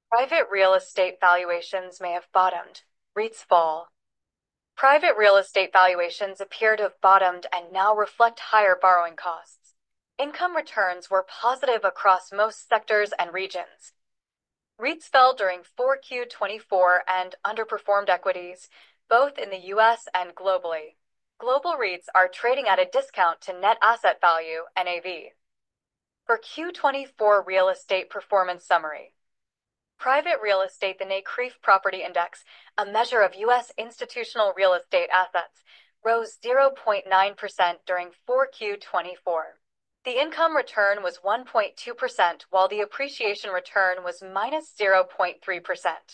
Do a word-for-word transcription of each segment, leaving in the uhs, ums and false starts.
Private real estate valuations may have bottomed. REITs fall. Private real estate valuations appear to have bottomed and now reflect higher borrowing costs. Income returns were positive across most sectors and regions. REITs fell during four Q twenty-four and underperformed equities, both in the U S and globally. Global REITs are trading at a discount to net asset value, N A V. For Q twenty-four Real Estate Performance Summary. Private real estate, the NCREIF Property Index, a measure of U S institutional real estate assets, rose zero point nine percent during four Q twenty-four. The income return was one point two percent, while the appreciation return was minus zero point three percent.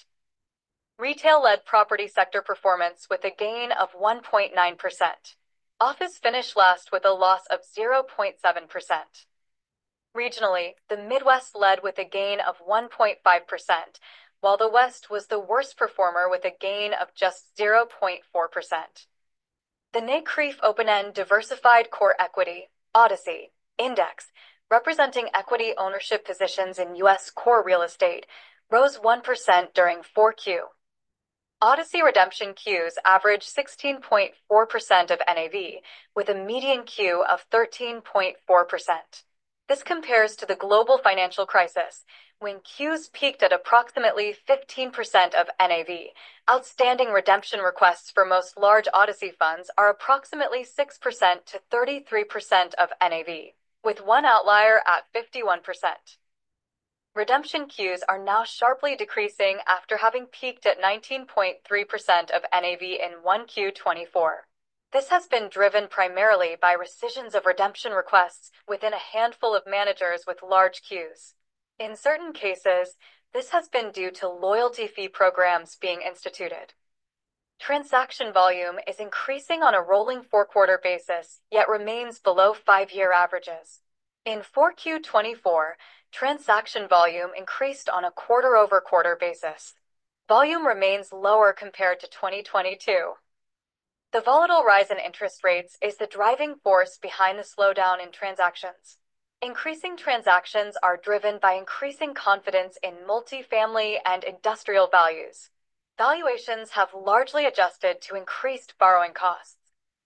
Retail led property sector performance with a gain of one point nine percent. Office finished last with a loss of zero point seven percent. Regionally, the Midwest led with a gain of one point five percent, while the West was the worst performer with a gain of just zero point four percent. The NCREIF Open-End Diversified Core Equity, Odyssey, Index, representing equity ownership positions in U S core real estate, rose one percent during four Q. Odyssey redemption queues averaged sixteen point four percent of N A V, with a median queue of thirteen point four percent. This compares to the global financial crisis, when queues peaked at approximately fifteen percent of N A V. Outstanding redemption requests for most large Odyssey funds are approximately six percent to thirty-three percent of N A V, with one outlier at fifty-one percent. Redemption queues are now sharply decreasing after having peaked at nineteen point three percent of N A V in one Q twenty-four. This has been driven primarily by rescissions of redemption requests within a handful of managers with large queues. In certain cases, this has been due to loyalty fee programs being instituted. Transaction volume is increasing on a rolling four-quarter basis, yet remains below five-year averages. In four Q twenty-four, transaction volume increased on a quarter-over-quarter basis. Volume remains lower compared to twenty twenty-two. The volatile rise in interest rates is the driving force behind the slowdown in transactions. Increasing transactions are driven by increasing confidence in multifamily and industrial values. Valuations have largely adjusted to increased borrowing costs.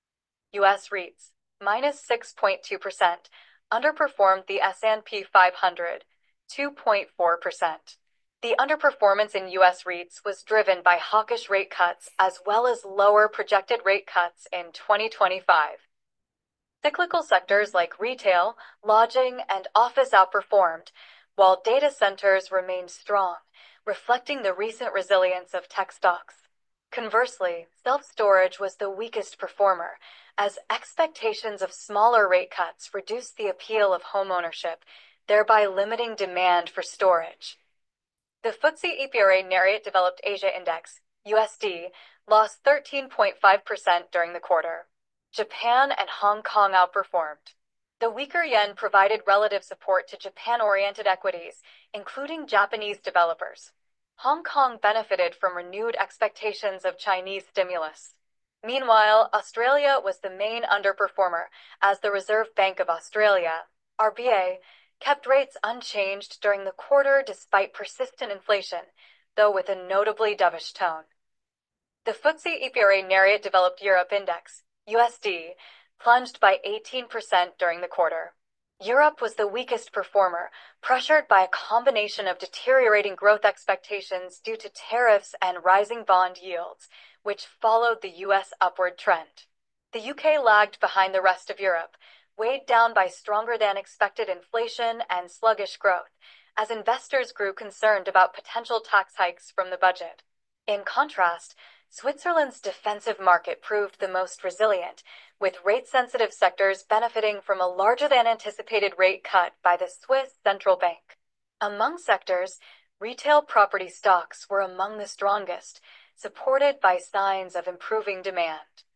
U S REITs, minus six point two percent, underperformed the S and P five hundred, two point four percent. The underperformance in U S REITs was driven by hawkish rate cuts as well as lower projected rate cuts in twenty twenty-five. Cyclical sectors like retail, lodging, and office outperformed, while data centers remained strong, reflecting the recent resilience of tech stocks. Conversely, self-storage was the weakest performer, as expectations of smaller rate cuts reduced the appeal of homeownership, thereby limiting demand for storage. The F T S E E P R A Nareit Developed Asia Index, U S D, lost thirteen point five percent during the quarter. Japan and Hong Kong outperformed. The weaker yen provided relative support to Japan-oriented equities, including Japanese developers. Hong Kong benefited from renewed expectations of Chinese stimulus. Meanwhile, Australia was the main underperformer, as the Reserve Bank of Australia, R B A, kept rates unchanged during the quarter despite persistent inflation, though with a notably dovish tone. The F T S E E P R A Nareit Developed Europe Index, U S D, plunged by eighteen percent during the quarter. Europe was the weakest performer, pressured by a combination of deteriorating growth expectations due to tariffs and rising bond yields, which followed the U S upward trend. The U K lagged behind the rest of Europe, weighed down by stronger than expected inflation and sluggish growth, as investors grew concerned about potential tax hikes from the budget. In contrast, Switzerland's defensive market proved the most resilient, with rate-sensitive sectors benefiting from a larger than anticipated rate cut by the Swiss Central Bank. Among sectors, retail property stocks were among the strongest, supported by signs of improving demand.